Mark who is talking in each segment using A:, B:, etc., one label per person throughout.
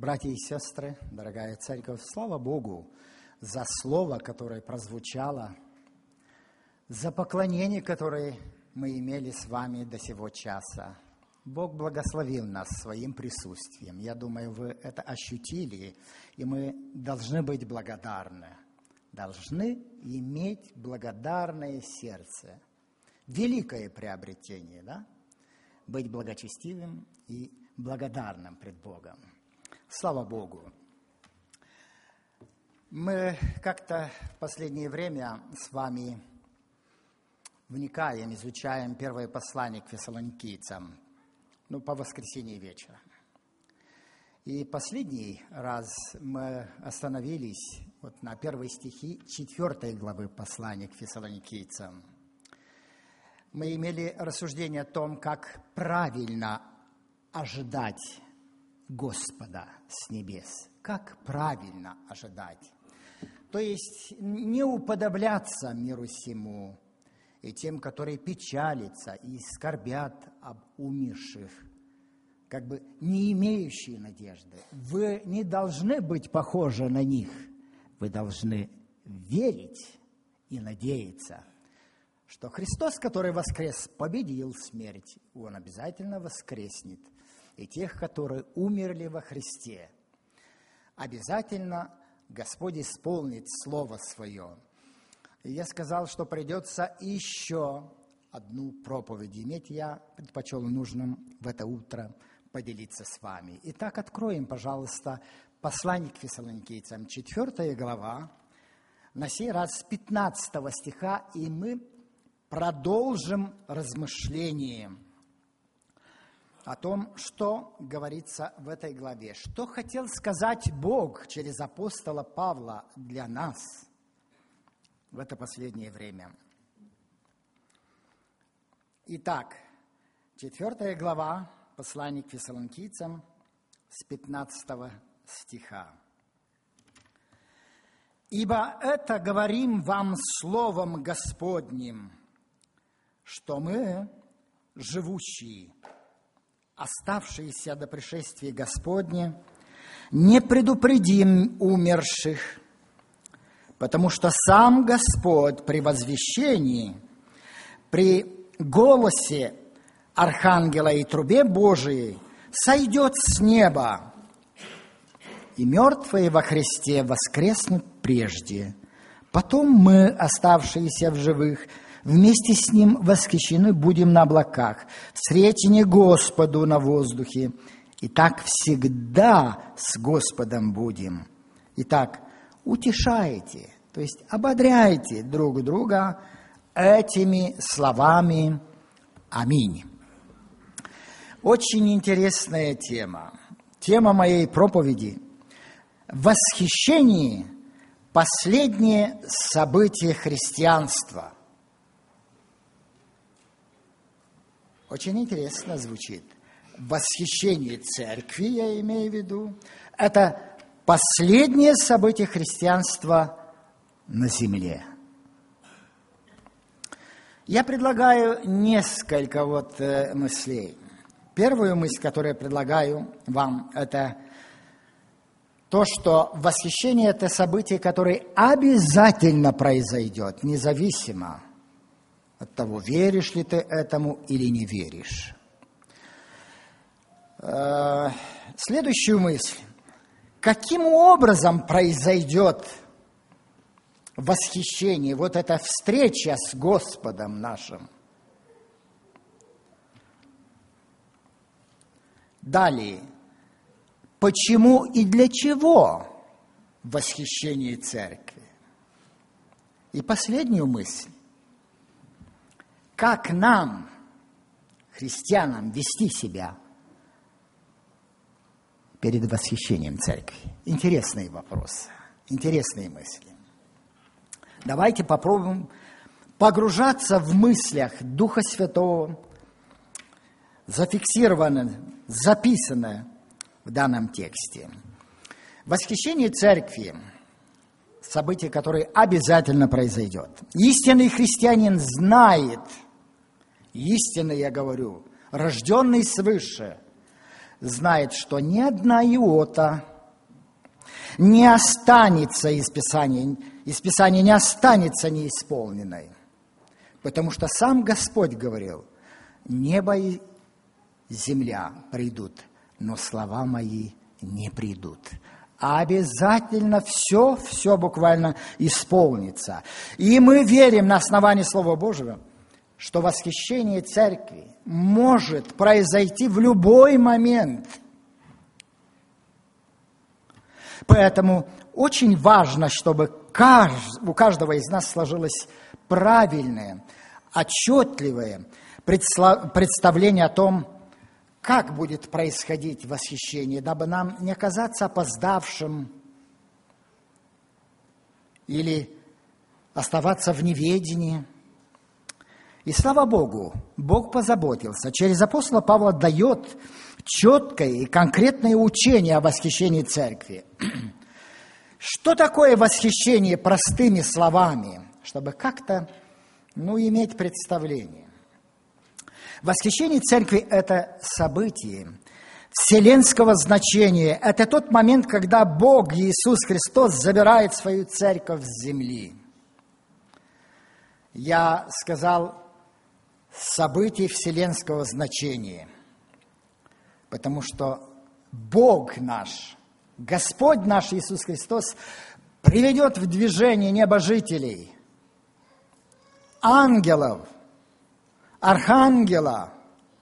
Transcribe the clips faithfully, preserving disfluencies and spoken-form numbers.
A: Братья и сестры, дорогая церковь, слава Богу за слово, которое прозвучало, за поклонение, которое мы имели с вами до сего часа. Бог благословил нас своим присутствием. Я думаю, вы это ощутили, и мы должны быть благодарны. Должны иметь благодарное сердце. Великое приобретение, да? Быть благочестивым и благодарным пред Богом. Слава Богу! Мы как-то в последнее время с вами вникаем, изучаем первое послание к фессалоникийцам, ну, по воскресенье вечера. И последний раз мы остановились вот на первой стихи четвертой главы послания к фессалоникийцам. Мы имели рассуждение о том, как правильно ожидать Господа с небес. Как правильно ожидать. То есть не уподобляться миру сему и тем, которые печалятся и скорбят об умерших, как бы не имеющие надежды. Вы не должны быть похожи на них. Вы должны верить и надеяться, что Христос, который воскрес, победил смерть, Он обязательно воскреснет. И тех, которые умерли во Христе, обязательно Господь исполнит Слово Свое. И я сказал, что придется еще одну проповедь иметь. Я предпочел нужным в это утро поделиться с вами. Итак, откроем, пожалуйста, послание к фессалоникийцам, четвертая глава, на сей раз с пятнадцатого стиха, и мы продолжим размышление о том, что говорится в этой главе. Что хотел сказать Бог через апостола Павла для нас в это последнее время. Итак, четвертая глава, послание к фессалоникийцам с пятнадцатого стиха. «Ибо это говорим вам словом Господним, что мы, живущие, оставшиеся до пришествия Господня, не предупредим умерших, потому что сам Господь при возвещении, при голосе Архангела и трубе Божией сойдет с неба, и мертвые во Христе воскреснут прежде. Потом мы, оставшиеся в живых, вместе с Ним восхищены будем на облаках, встретине Господу на воздухе. И так всегда с Господом будем. Итак, утешайте, то есть ободряйте друг друга этими словами. Аминь. Очень интересная тема. Тема моей проповеди – восхищение – последнее событие христианства. Очень интересно звучит. Восхищение церкви, я имею в виду, это последнее событие христианства на земле. Я предлагаю несколько вот э, мыслей. Первую мысль, которую я предлагаю вам, это то, что восхищение – это событие, которое обязательно произойдет, независимо от того, веришь ли ты этому или не веришь. Следующую мысль. Каким образом произойдет восхищение, вот эта встреча с Господом нашим? Далее. Почему и для чего восхищение церкви? И последнюю мысль. Как нам, христианам, вести себя перед восхищением церкви? Интересные вопросы, интересные мысли. Давайте попробуем погружаться в мыслях Духа Святого, зафиксированное, записанное в данном тексте. Восхищение церкви – событие, которое обязательно произойдет. Истинный христианин знает, истинный, я говорю, рожденный свыше, знает, что ни одна иота не останется из Писания, из Писания не останется неисполненной. Потому что сам Господь говорил: небо и земля придут, но слова мои не придут. А обязательно все, все буквально исполнится. И мы верим на основании Слова Божьего, что восхищение церкви может произойти в любой момент. Поэтому очень важно, чтобы у каждого из нас сложилось правильное, отчетливое представление о том, как будет происходить восхищение, дабы нам не оказаться опоздавшим или оставаться в неведении. И слава Богу, Бог позаботился. Через апостола Павла дает четкое и конкретное учение о восхищении церкви. Что такое восхищение простыми словами, чтобы как-то, ну, иметь представление? Восхищение церкви – это событие вселенского значения. Это тот момент, когда Бог, Иисус Христос, забирает свою церковь с земли. Я сказал событие вселенского значения, потому что Бог наш, Господь наш Иисус Христос приведет в движение небожителей, ангелов, архангела,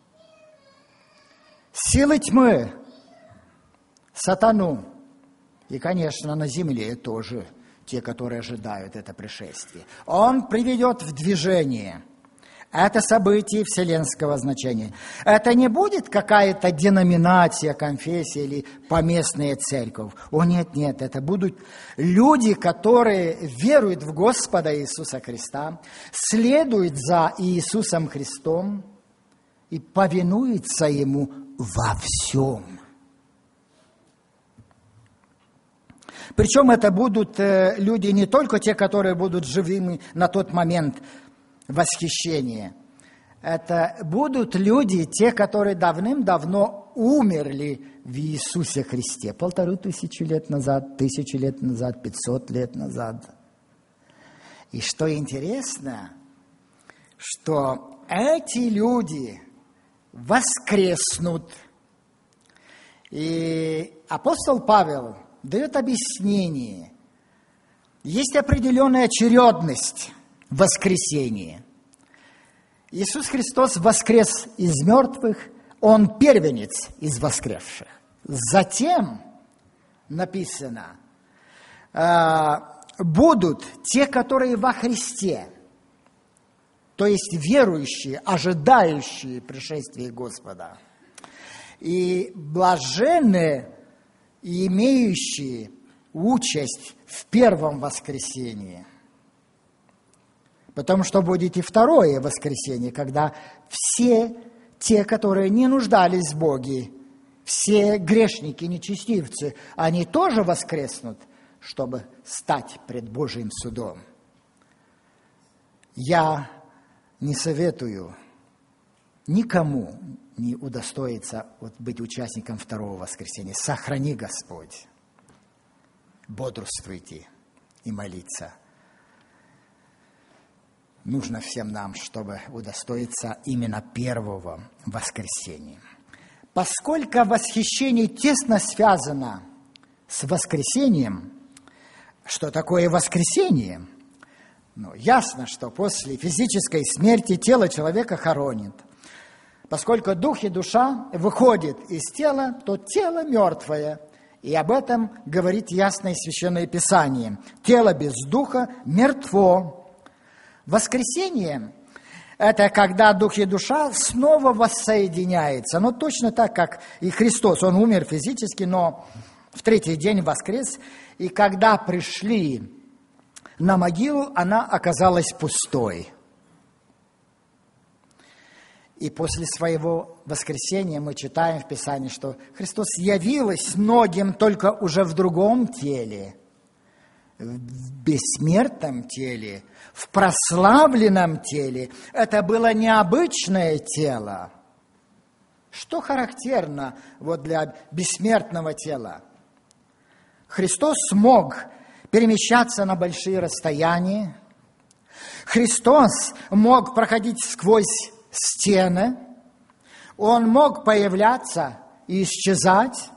A: силы тьмы, сатану и, конечно, на земле тоже те, которые ожидают это пришествие. Он приведет в движение. Это событие вселенского значения. Это не будет какая-то деноминация, конфессия или поместная церковь. О, нет, нет, это будут люди, которые веруют в Господа Иисуса Христа, следуют за Иисусом Христом и повинуются Ему во всем. Причем это будут люди не только те, которые будут живыми на тот момент восхищения. Это будут люди, те, которые давным-давно умерли в Иисусе Христе. Полторы тысячи лет назад, тысячи лет назад, пятьсот лет назад. И что интересно, что эти люди воскреснут. И апостол Павел дает объяснение. Есть определенная очередность воскресения. Иисус Христос воскрес из мертвых, Он первенец из воскресших. Затем написано, будут те, которые во Христе, то есть верующие, ожидающие пришествия Господа, и блаженные, имеющие участь в первом воскресении. Потому что будет и второе воскресенье, когда все те, которые не нуждались в Боге, все грешники, нечестивцы, они тоже воскреснут, чтобы стать пред Божьим судом. Я не советую никому не удостоиться вот быть участником второго воскресенья. Сохрани, Господь. Бодрствуйте и молиться. Нужно всем нам, чтобы удостоиться именно первого воскресения. Поскольку восхищение тесно связано с воскресением, что такое воскресение? Ну, ясно, что после физической смерти тело человека хоронит. Поскольку дух и душа выходят из тела, то тело мертвое. И об этом говорит ясное Священное Писание. Тело без духа мертво. Воскресение – это когда дух и душа снова воссоединяются. Но точно так, как и Христос. Он умер физически, но в третий день воскрес. И когда пришли на могилу, она оказалась пустой. И после своего воскресения мы читаем в Писании, что Христос явилась многим только уже в другом теле, в бессмертном теле, в прославленном теле. Это было необычное тело. Что характерно вот для бессмертного тела? Христос мог перемещаться на большие расстояния. Христос мог проходить сквозь стены. Он мог появляться и исчезать.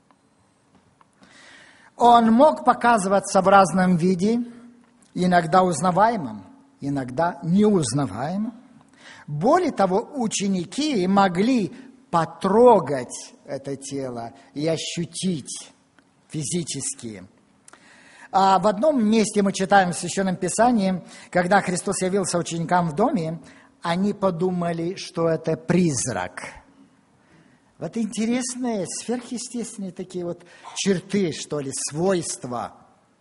A: Он мог показываться в разном виде, иногда узнаваемым, иногда неузнаваемым. Более того, ученики могли потрогать это тело и ощутить физически. А в одном месте мы читаем в Священном Писании, когда Христос явился ученикам в доме, они подумали, что это призрак. Вот интересные, сверхъестественные такие вот черты, что ли, свойства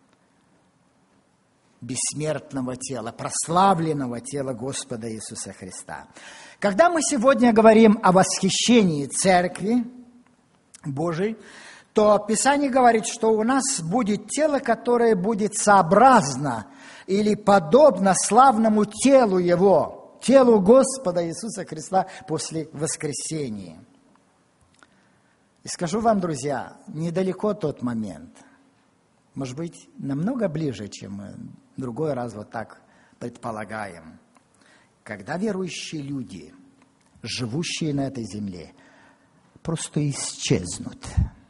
A: бессмертного тела, прославленного тела Господа Иисуса Христа. Когда мы сегодня говорим о восхищении Церкви Божией, то Писание говорит, что у нас будет тело, которое будет сообразно или подобно славному телу Его, телу Господа Иисуса Христа после воскресения. И скажу вам, друзья, недалеко тот момент, может быть, намного ближе, чем мы в другой раз вот так предполагаем, когда верующие люди, живущие на этой земле, просто исчезнут.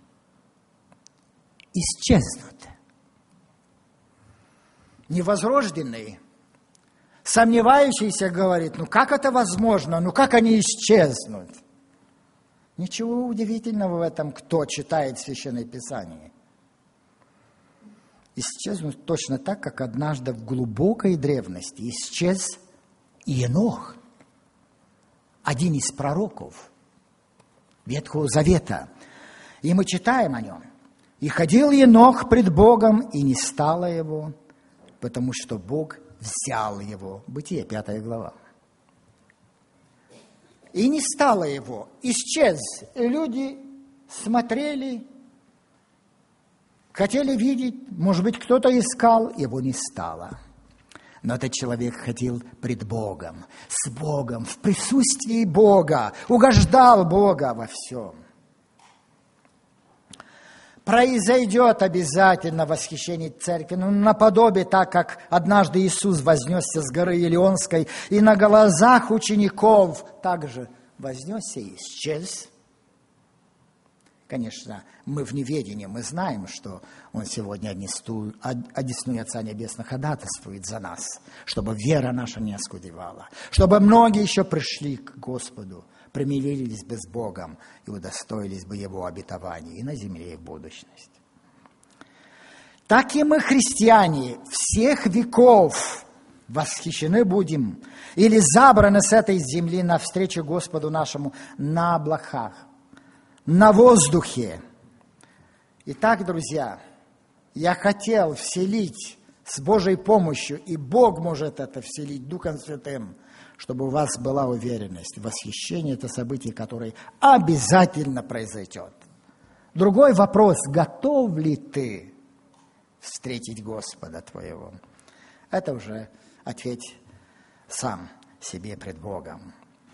A: Исчезнут. Невозрожденный, сомневающийся говорит, ну как это возможно, ну как они исчезнут? Ничего удивительного в этом, кто читает Священное Писание. Исчезнут точно так, как однажды в глубокой древности исчез Енох, один из пророков Ветхого Завета. И мы читаем о нем. «И ходил Енох пред Богом, и не стало его, потому что Бог взял его». Бытие, пятая глава. И не стало его, исчез. И люди смотрели, хотели видеть, может быть, кто-то искал, его не стало. Но этот человек ходил пред Богом, с Богом, в присутствии Бога, угождал Бога во всем. Произойдет обязательно восхищение Церкви, ну, наподобие так, как однажды Иисус вознесся с горы Елеонской, и на глазах учеников также вознесся и исчез. Конечно, мы в неведении, мы знаем, что Он сегодня одесную Отца Небесного ходатайствует за нас, чтобы вера наша не оскудевала, чтобы многие еще пришли к Господу, примирились бы с Богом и удостоились бы Его обетований и на земле, и в будущность. Так и мы, христиане, всех веков восхищены будем или забраны с этой земли навстречу Господу нашему на облаках, на воздухе. Итак, друзья, я хотел вселить с Божьей помощью, и Бог может это вселить Духом Святым, чтобы у вас была уверенность, восхищение – это событие, которое обязательно произойдет. Другой вопрос – готов ли ты встретить Господа твоего? Это уже ответь сам себе пред Богом.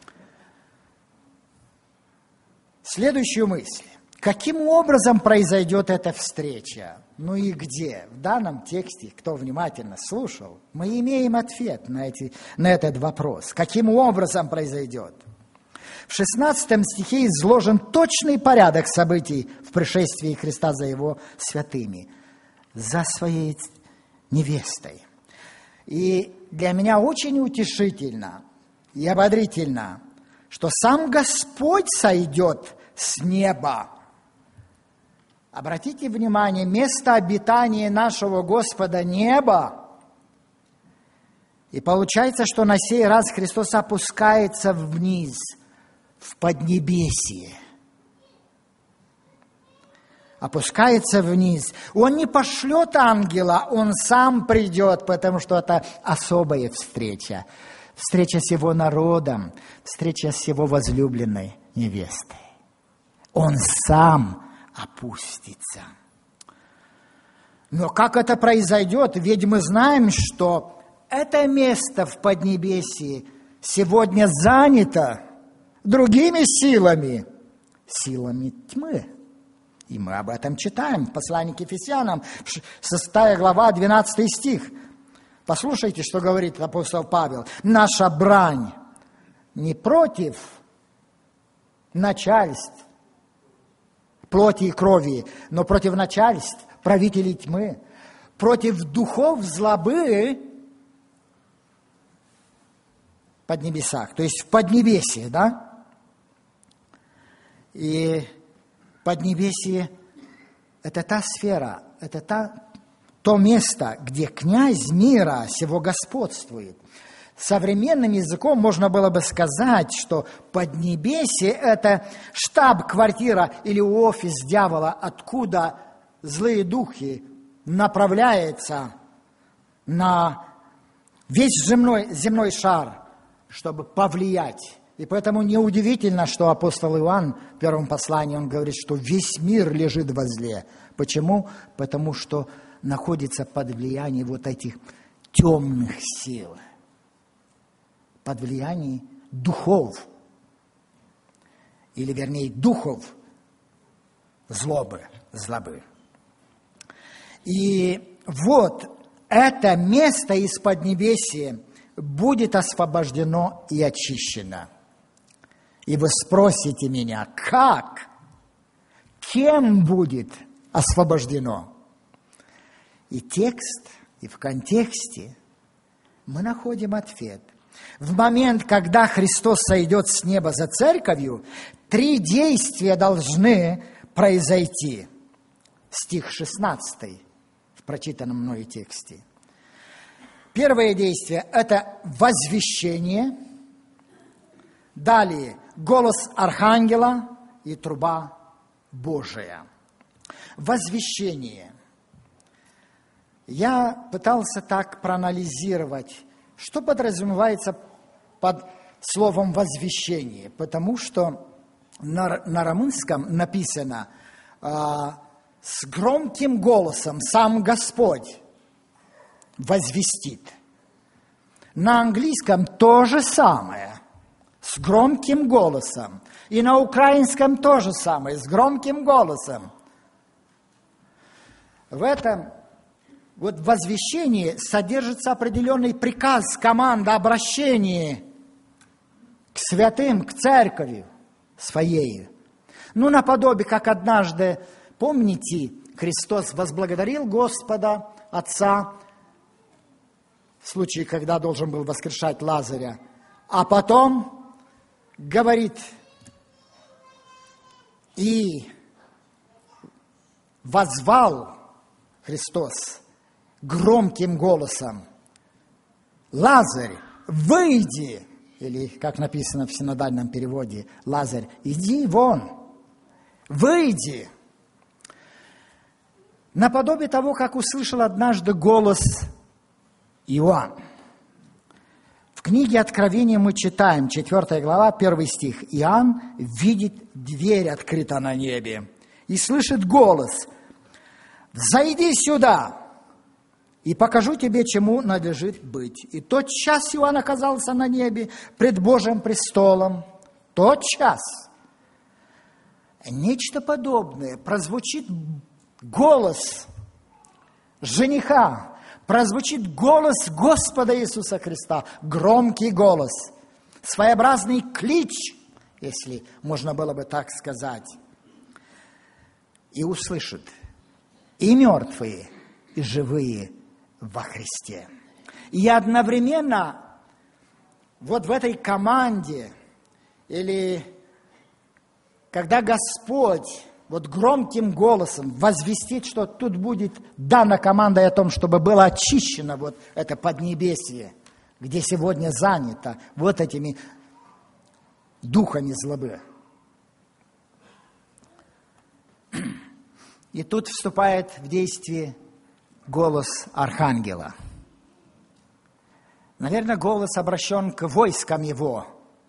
A: Следующую мысль. Каким образом произойдет эта встреча? Ну и где? В данном тексте, кто внимательно слушал, мы имеем ответ на, эти, на этот вопрос. Каким образом произойдет? В шестнадцатом стихе изложен точный порядок событий в пришествии Христа за Его святыми, за Своей невестой. И для меня очень утешительно и ободрительно, что сам Господь сойдет с неба. Обратите внимание, место обитания нашего Господа – небо. И получается, что на сей раз Христос опускается вниз, в поднебесье. Опускается вниз. Он не пошлет ангела, Он сам придет, потому что это особая встреча. Встреча с Его народом, встреча с Его возлюбленной невестой. Он сам опустится. Но как это произойдет? Ведь мы знаем, что это место в Поднебесье сегодня занято другими силами, силами тьмы, И мы об этом читаем в послании к Ефесянам, шестая глава, двенадцатый стих. Послушайте, что говорит апостол Павел. Наша брань не против начальств, плоти и крови, но против начальств, правителей тьмы, против духов злобы под небесах, то есть в поднебесье, да? И поднебесье – это та сфера, это та, то место, где князь мира сего господствует. Современным языком можно было бы сказать, что поднебесье – это штаб-квартира или офис дьявола, откуда злые духи направляются на весь земной, земной шар, чтобы повлиять. И поэтому неудивительно, что апостол Иоанн в первом послании, он говорит, что весь мир лежит во зле. Почему? Потому что находится под влиянием вот этих темных сил, под влиянием духов, или вернее духов злобы, злобы. И вот это место из поднебесья будет освобождено и очищено. И вы спросите меня, как? Кем будет освобождено? И текст, и в контексте мы находим ответ. В момент, когда Христос сойдет с неба за церковью, три действия должны произойти. Стих шестнадцатый в прочитанном мной тексте. Первое действие – это возвещение. Далее – голос архангела и труба Божия. Возвещение. Я пытался так проанализировать, что подразумевается под словом «возвещение», потому что на, на румынском написано а, «с громким голосом сам Господь возвестит». На английском то же самое, с громким голосом. И на украинском то же самое, с громким голосом. В этом вот возвещении содержится определенный приказ, команда, обращение к святым, к церкви своей. Ну, наподобие, как однажды, помните, Христос возблагодарил Господа, Отца, в случае, когда должен был воскрешать Лазаря, а потом говорит, и воззвал Христос громким голосом: «Лазарь, выйди!» Или, как написано в синодальном переводе, «Лазарь, иди вон, выйди!» Наподобие того, как услышал однажды голос Иоанн. В книге Откровения мы читаем, четвёртая глава, первый стих. Иоанн видит дверь открыта на небе и слышит голос: «Зайди сюда, и покажу тебе, чему надлежит быть». И тот час Иоанн оказался на небе пред Божьим престолом. Тот час. Нечто подобное. Прозвучит голос жениха, прозвучит голос Господа Иисуса Христа, громкий голос, своеобразный клич, если можно было бы так сказать. И услышит и мертвые, и живые во Христе. И одновременно вот в этой команде, или когда Господь вот громким голосом возвестит, что тут будет дана команда о том, чтобы было очищено вот это поднебесье, где сегодня занято вот этими духами злобы. И тут вступает в действие голос архангела. Наверное, голос обращен к войскам его,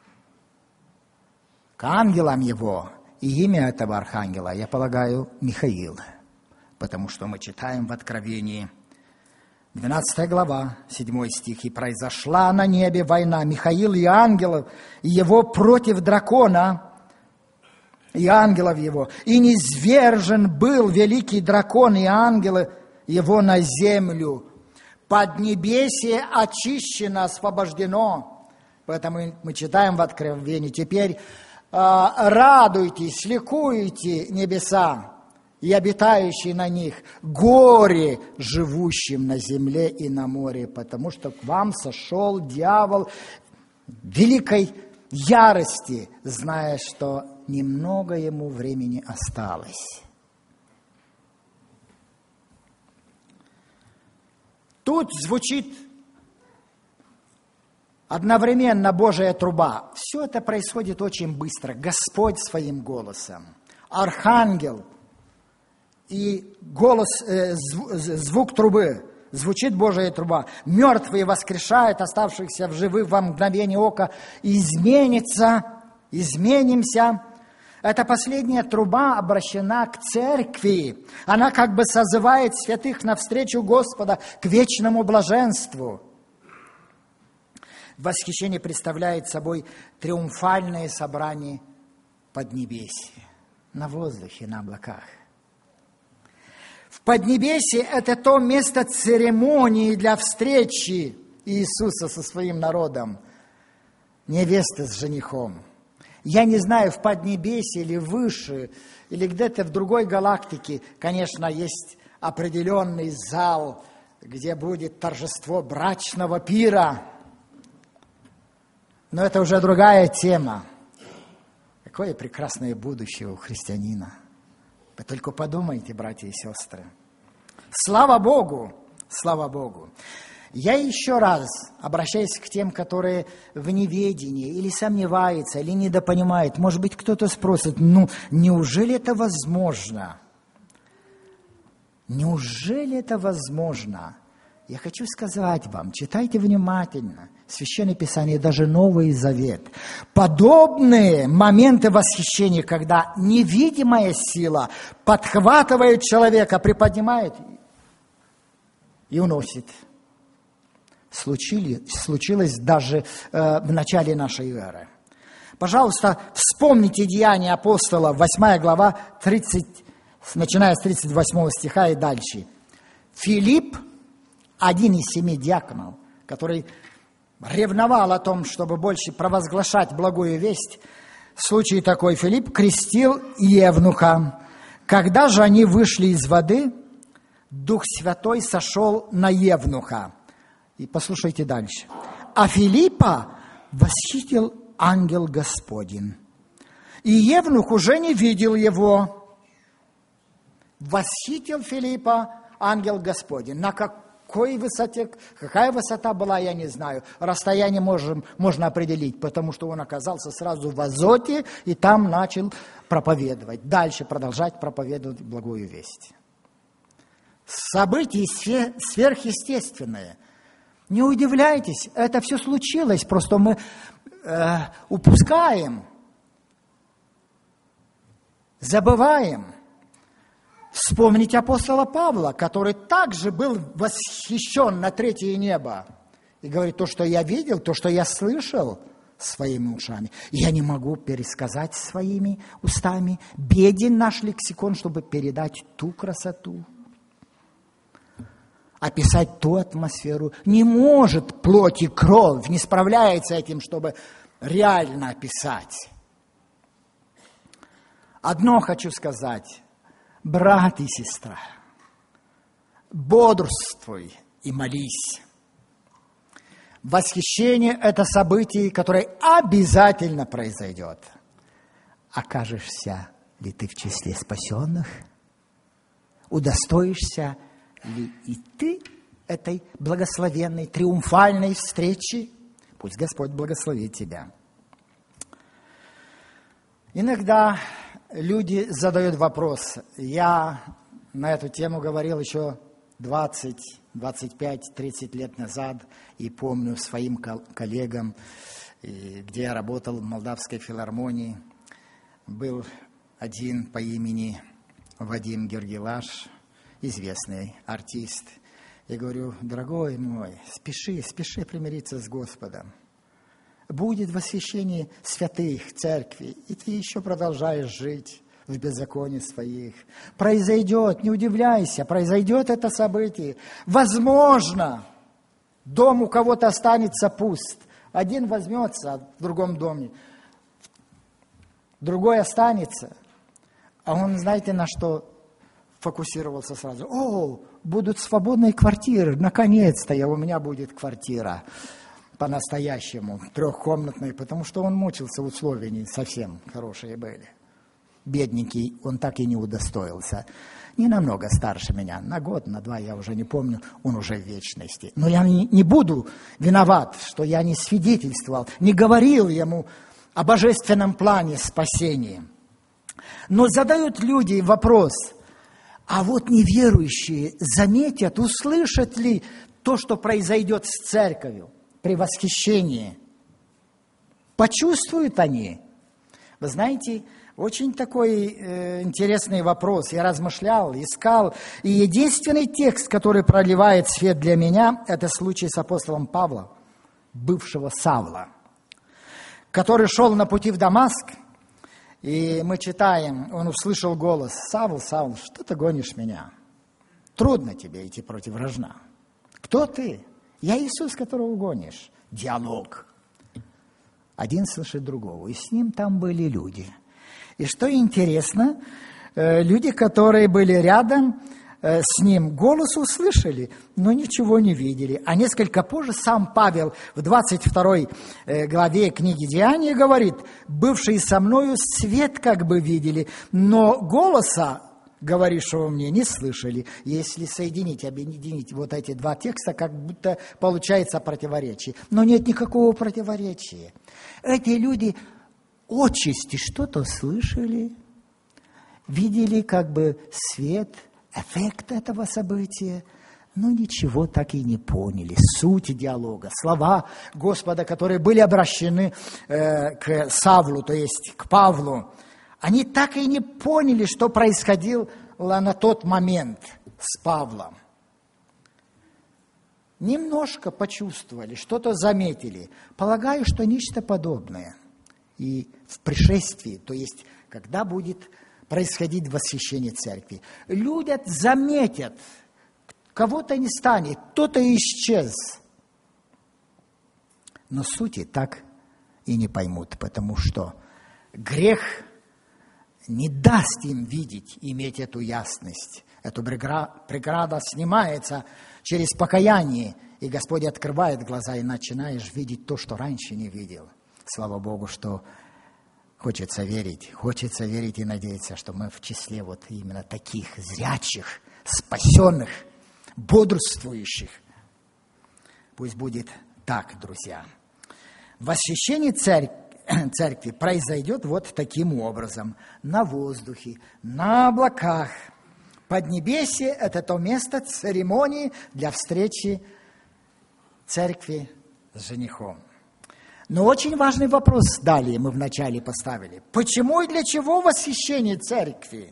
A: к ангелам его. И имя этого архангела, я полагаю, Михаил, потому что мы читаем в Откровении, двенадцатая глава, седьмой стих: «И произошла на небе война Михаил и ангелов, и его против дракона, и ангелов его, и низвержен был великий дракон и ангелы его на землю. Поднебесье очищено, освобождено. Поэтому мы читаем в Откровении: теперь э, радуйтесь, ликуйте небеса и обитающие на них, горе живущим на земле и на море, потому что к вам сошел дьявол великой ярости, зная, что немного ему времени осталось. Тут звучит одновременно Божья труба. Все это происходит очень быстро. Господь своим голосом, архангел и голос, э, звук трубы. Звучит Божья труба. Мертвые воскрешают, оставшихся в живых во мгновение ока. Изменится, изменимся. Эта последняя труба обращена к церкви. Она как бы созывает святых навстречу Господа к вечному блаженству. Восхищение представляет собой триумфальное собрание поднебесья, на воздухе, на облаках. В Поднебесье – это то место церемонии для встречи Иисуса со своим народом, невесты с женихом. Я не знаю, в Поднебесье или выше, или где-то в другой галактике, конечно, есть определенный зал, где будет торжество брачного пира. Но это уже другая тема. Какое прекрасное будущее у христианина. Вы только подумайте, братья и сестры. Слава Богу! Слава Богу! Я еще раз обращаюсь к тем, которые в неведении, или сомневаются, или недопонимают. Может быть, кто-то спросит: ну, неужели это возможно? Неужели это возможно? Я хочу сказать вам, читайте внимательно Священное Писание, даже Новый Завет. Подобные моменты восхищения, когда невидимая сила подхватывает человека, приподнимает и уносит. Случилось, случилось даже э, в начале нашей эры. Пожалуйста, вспомните Деяния апостолов, восьмая глава, тридцать, начиная с тридцать восьмого стиха и дальше. Филипп, один из семи диаконов, который ревновал о том, чтобы больше провозглашать благую весть, в случае такой Филипп крестил евнуха. Когда же они вышли из воды, Дух Святой сошел на евнуха. И послушайте дальше. А Филиппа восхитил ангел Господень. И евнух уже не видел его. Восхитил Филиппа ангел Господень. На какой высоте, какая высота была, я не знаю. Расстояние можем, можно определить, потому что он оказался сразу в Азоте и там начал проповедовать. Дальше продолжать проповедовать благую весть. События сверхъестественные. Не удивляйтесь, это все случилось, просто мы э, упускаем, забываем. Вспомните апостола Павла, который также был восхищен на третье небо. И говорит: то, что я видел, то, что я слышал своими ушами, я не могу пересказать своими устами. Беден наш лексикон, чтобы передать ту красоту, описать ту атмосферу. Не может плоть и кровь, не справляется этим, чтобы реально описать. Одно хочу сказать, брат и сестра, бодрствуй и молись. Восхищение – это событие, которое обязательно произойдет. Окажешься ли ты в числе спасенных? Удостоишься ли и ты этой благословенной, триумфальной встречи? Пусть Господь благословит тебя. Иногда люди задают вопрос. Я на эту тему говорил еще двадцать, двадцать пять, тридцать лет назад, и помню своим коллегам, где я работал в Молдавской филармонии, был один по имени Вадим Гергелаш, известный артист. Я говорю: дорогой мой, спеши, спеши примириться с Господом. будет восхищение святых церкви, и ты еще продолжаешь жить в беззаконии своих. Произойдет, не удивляйся, произойдет это событие. Возможно, дом у кого-то останется пуст. Один возьмется в другом доме, другой останется. А он, знаете, на что фокусировался сразу? О, будут свободные квартиры, наконец-то я, у меня будет квартира по-настоящему, трехкомнатная, потому что он мучился, условия не совсем хорошие были. Бедненький, он так и не удостоился. Не намного старше меня, на год, на два, я уже не помню, он уже в вечности. Но я не, не буду виноват, что я не свидетельствовал, не говорил ему о божественном плане спасения. Но задают люди вопрос, а вот неверующие заметят, услышат ли то, что произойдет с церковью при восхищении? Почувствуют они? Вы знаете, очень такой э, интересный вопрос. Я размышлял, искал. И единственный текст, который проливает свет для меня, это случай с апостолом Павлом, бывшего Савла, который шел на пути в Дамаск. И мы читаем, он услышал голос: «Савл, Савл, что ты гонишь меня? Трудно тебе идти против вражна». «Кто ты?» «Я Иисус, которого гонишь». Диалог. Один слышит другого. И с ним там были люди. И что интересно, люди, которые были рядом с ним, голос услышали, но ничего не видели. А несколько позже сам Павел в двадцать второй главе книги «Деяния» говорит: «Бывшие со мною свет как бы видели, но голоса говорившего мне не слышали». Если соединить, объединить вот эти два текста, как будто получается противоречие. Но нет никакого противоречия. Эти люди отчасти что-то слышали, видели как бы свет, эффект этого события, но ничего так и не поняли. Суть диалога, слова Господа, которые были обращены э, к Савлу, то есть к Павлу, они так и не поняли, что происходило на тот момент с Павлом. Немножко почувствовали, что-то заметили. Полагаю, что нечто подобное и в пришествии, то есть когда будет происходить восхищение церкви. Люди заметят, кого-то не станет, кто-то исчез. Но сути так и не поймут, потому что грех не даст им видеть, иметь эту ясность. Эта преграда снимается через покаяние, и Господь открывает глаза, и начинаешь видеть то, что раньше не видел. Слава Богу, что хочется верить, хочется верить и надеяться, что мы в числе вот именно таких зрячих, спасенных, бодрствующих. Пусть будет так, друзья. Восхищение церкви, церкви произойдет вот таким образом. На воздухе, на облаках. Поднебесье – это то место церемонии для встречи церкви с женихом. Но очень важный вопрос далее мы вначале поставили. Почему и для чего восхищение церкви?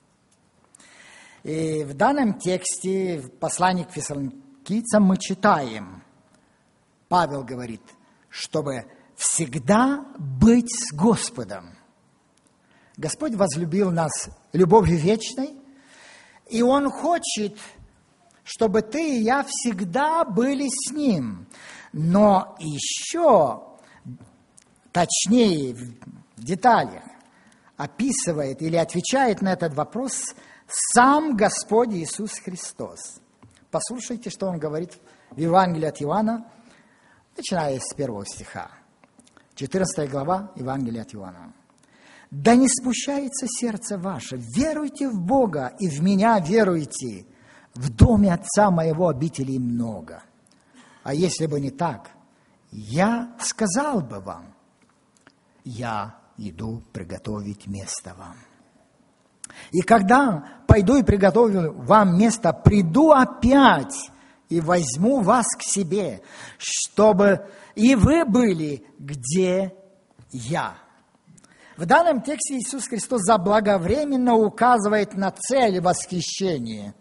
A: И в данном тексте, в послании к Фессалоникийцам, мы читаем, Павел говорит, чтобы всегда быть с Господом. Господь возлюбил нас любовью вечной, и Он хочет, чтобы ты и я всегда были с Ним. Но еще точнее, в деталях описывает или отвечает на этот вопрос сам Господь Иисус Христос. Послушайте, что Он говорит в Евангелии от Иоанна, начиная с первого стиха. четырнадцатая глава Евангелия от Иоанна. «Да не смущается сердце ваше, веруйте в Бога, и в Меня веруйте. В доме Отца Моего обителей много. А если бы не так, я сказал бы вам, я иду приготовить место вам. И когда пойду и приготовлю вам место, приду опять и возьму вас к себе, чтобы и вы были, где я». В данном тексте Иисус Христос заблаговременно указывает на цель восхищения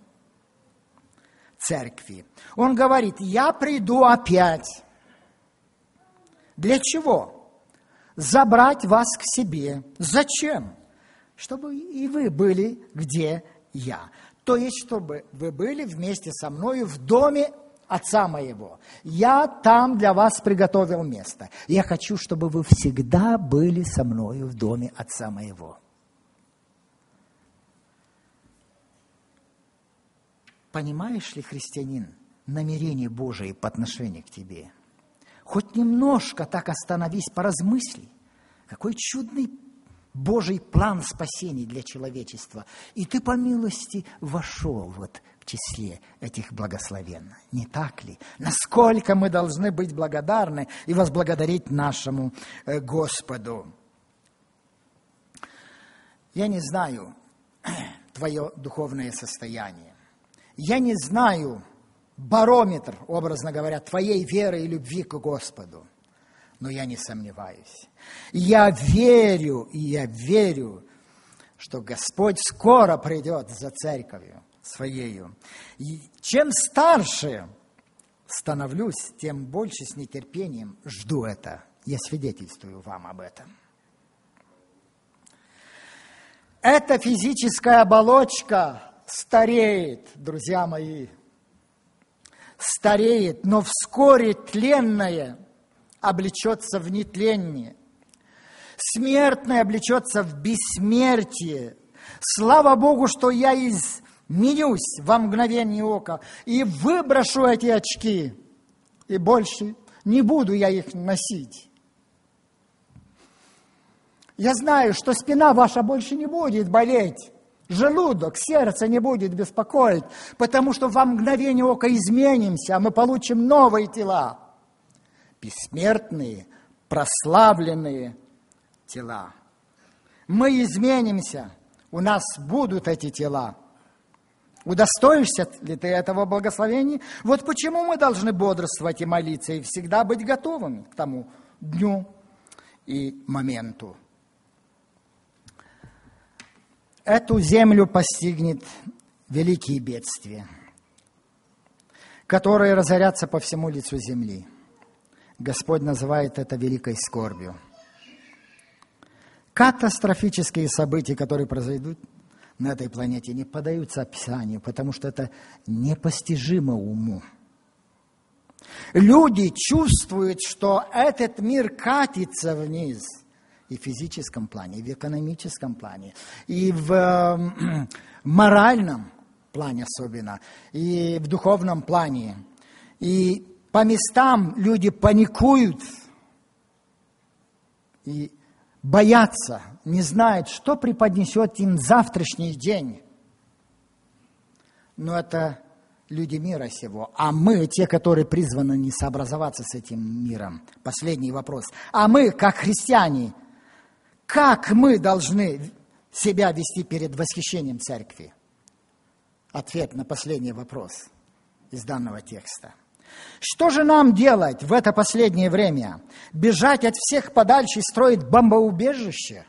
A: церкви. Он говорит: «Я приду опять». Для чего? Забрать вас к себе. Зачем? Чтобы и вы были, где я. То есть, чтобы вы были вместе со мною в доме Отца моего. Я там для вас приготовил место. Я хочу, чтобы вы всегда были со мною в доме Отца моего. Понимаешь ли, христианин, намерение Божие по отношению к тебе? Хоть немножко так остановись, поразмысли. Какой чудный Божий план спасения для человечества. И ты по милости вошел вот в числе этих благословенных. Не так ли? Насколько мы должны быть благодарны и возблагодарить нашему Господу. Я не знаю твое духовное состояние. Я не знаю барометр, образно говоря, твоей веры и любви к Господу. Но я не сомневаюсь. Я верю, и я верю, что Господь скоро придет за церковью своею. И чем старше становлюсь, тем больше с нетерпением жду это. Я свидетельствую вам об этом. Эта физическая оболочка стареет, друзья мои. Стареет, но вскоре тленное облечется в нетление. Смертное облечется в бессмертие. Слава Богу, что я изменюсь во мгновение ока и выброшу эти очки, и больше не буду я их носить. Я знаю, что спина ваша больше не будет болеть, желудок, сердце не будет беспокоить, потому что во мгновение ока изменимся, а мы получим новые тела. Бессмертные, прославленные тела. Мы изменимся, у нас будут эти тела. Удостоишься ли ты этого благословения? Вот почему мы должны бодрствовать и молиться, и всегда быть готовыми к тому дню и моменту. Эту землю постигнет великие бедствия, которые разорятся по всему лицу земли. Господь называет это великой скорбью. Катастрофические события, которые произойдут на этой планете, не поддаются описанию, потому что это непостижимо уму. Люди чувствуют, что этот мир катится вниз и в физическом плане, и в экономическом плане, и в э, моральном плане особенно, и в духовном плане. И по местам люди паникуют и боятся, не знают, что преподнесет им завтрашний день. Но это люди мира сего. А мы, те, которые призваны не сообразоваться с этим миром. Последний вопрос. А мы, как христиане, как мы должны себя вести перед восхищением церкви? Ответ на последний вопрос из данного текста. Что же нам делать в это последнее время? Бежать от всех подальше и строить бомбоубежище?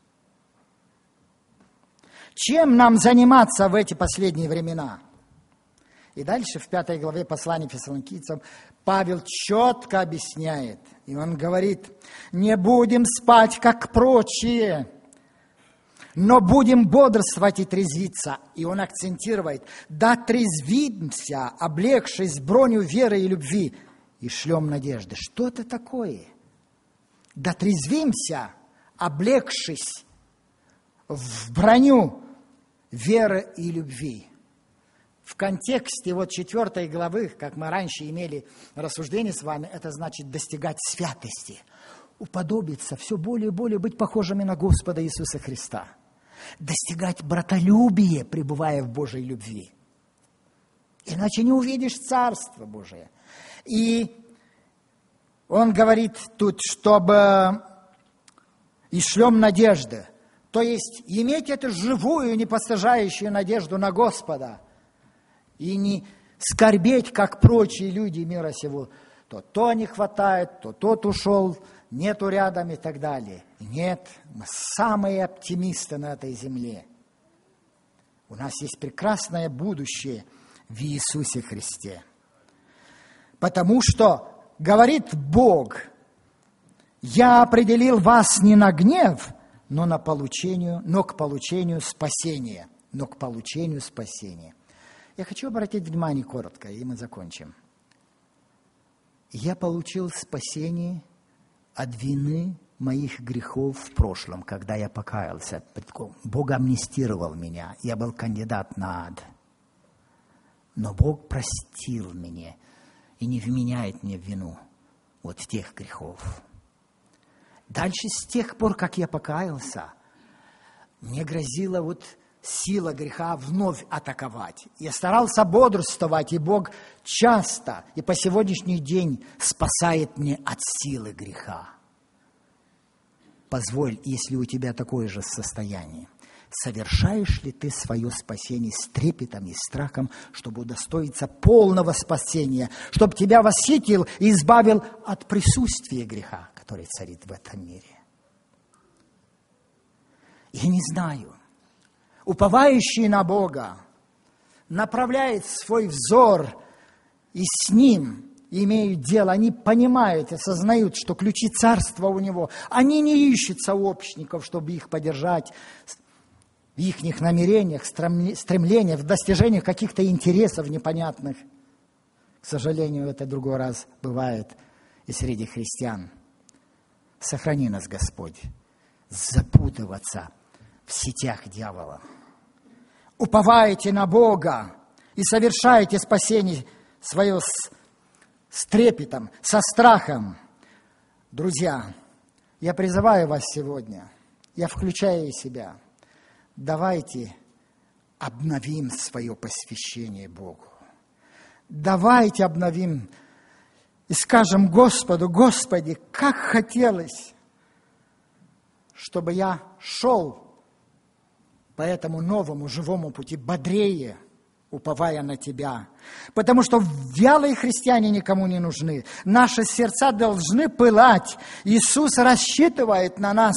A: Чем нам заниматься в эти последние времена? И дальше в пятой главе послания Фессалоникийцам Павел четко объясняет. И он говорит: не будем спать, как прочие, но будем бодрствовать и трезвиться. И он акцентирует: да трезвимся, облегшись броню веры и любви, и шлем надежды. Что это такое? Да трезвимся, облегшись в броню веры и любви. В контексте вот четвертой главы, как мы раньше имели рассуждение с вами, это значит достигать святости, уподобиться, все более и более быть похожими на Господа Иисуса Христа, достигать братолюбия, пребывая в Божьей любви. Иначе не увидишь Царство Божие. И он говорит тут, чтобы и шлем надежды, то есть иметь эту живую, непостижающую надежду на Господа, и не скорбеть, как прочие люди мира сего. То то не хватает, то тот ушел, нету рядом и так далее. Нет, мы самые оптимисты на этой земле. У нас есть прекрасное будущее в Иисусе Христе. Потому что, говорит Бог, Я определил вас не на гнев, но, на получению, но к получению спасения. Но к получению спасения. Я хочу обратить внимание коротко, и мы закончим. Я получил спасение от вины моих грехов в прошлом, когда я покаялся. Бог амнистировал меня, я был кандидат на ад. Но Бог простил меня и не вменяет мне в вину вот тех грехов. Дальше, с тех пор, как я покаялся, мне грозила вот сила греха вновь атаковать. Я старался бодрствовать, и Бог часто и по сегодняшний день спасает меня от силы греха. Позволь, если у тебя такое же состояние, совершаешь ли ты свое спасение с трепетом и страхом, чтобы удостоиться полного спасения, чтобы тебя восхитил и избавил от присутствия греха, который царит в этом мире? Я не знаю. Уповающий на Бога направляет свой взор, и с Ним имеют дело. Они понимают, осознают, что ключи царства у Него. Они не ищут сообщников, чтобы их поддержать в их намерениях, стремлениях, в достижениях каких-то интересов непонятных. К сожалению, это другой раз бывает и среди христиан. Сохрани нас, Господь, запутываться в сетях дьявола. Уповайте на Бога и совершайте спасение свое с, с трепетом, со страхом. Друзья, я призываю вас сегодня, я включаю себя, давайте обновим свое посвящение Богу. Давайте обновим и скажем Господу: Господи, как хотелось, чтобы я шел по этому новому живому пути бодрее, уповая на Тебя. Потому что вялые христиане никому не нужны. Наши сердца должны пылать. Иисус рассчитывает на нас.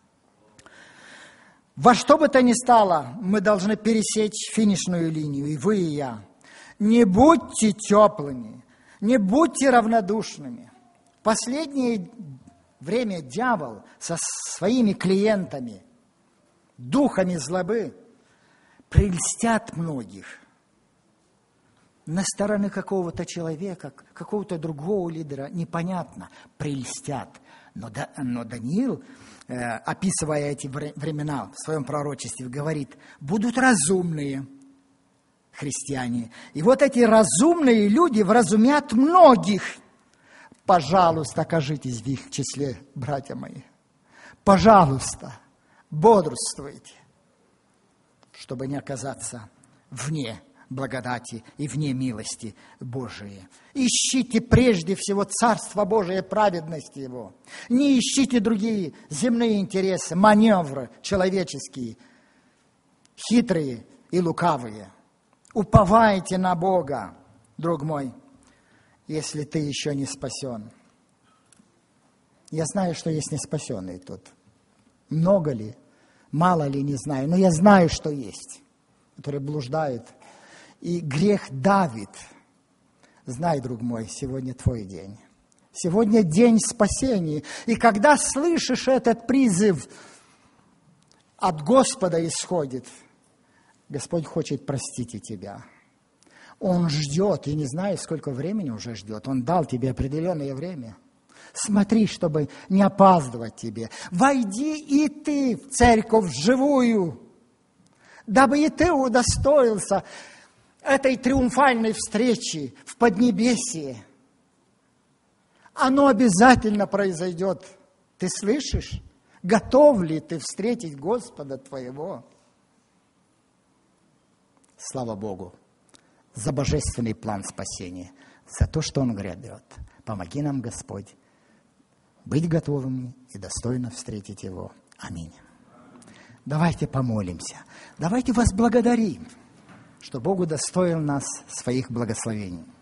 A: Во что бы то ни стало, мы должны пересечь финишную линию, и вы, и я. Не будьте теплыми, не будьте равнодушными. В последнее время дьявол со своими клиентами, духами злобы, прельстят многих на стороны какого-то человека, какого-то другого лидера, непонятно, прельстят. Но, да, но Даниил, э, описывая эти времена в своем пророчестве, говорит: будут разумные христиане. И вот эти разумные люди вразумят многих. Пожалуйста, окажитесь в их числе, братья мои. Пожалуйста, бодрствуйте, чтобы не оказаться вне благодати и вне милости Божией. Ищите прежде всего Царство Божие и праведность Его. Не ищите другие земные интересы, маневры человеческие, хитрые и лукавые. Уповайте на Бога, друг мой, если ты еще не спасен. Я знаю, что есть неспасенные тут. Много ли, мало ли, не знаю, но я знаю, что есть, которые блуждают. И грех давит. Знай, друг мой, сегодня твой день. Сегодня день спасения. И когда слышишь этот призыв, от Господа исходит, Господь хочет простить и тебя. Он ждет, и не знаю, сколько времени уже ждет. Он дал тебе определенное время. Смотри, чтобы не опаздывать тебе. Войди и ты в церковь живую, дабы и ты удостоился этой триумфальной встречи в Поднебесье. Оно обязательно произойдет. Ты слышишь? Готов ли ты встретить Господа твоего? Слава Богу за божественный план спасения, за то, что Он грядет. Помоги нам, Господь, быть готовыми и достойно встретить Его. Аминь. Давайте помолимся. Давайте возблагодарим, что Бог удостоил нас своих благословений.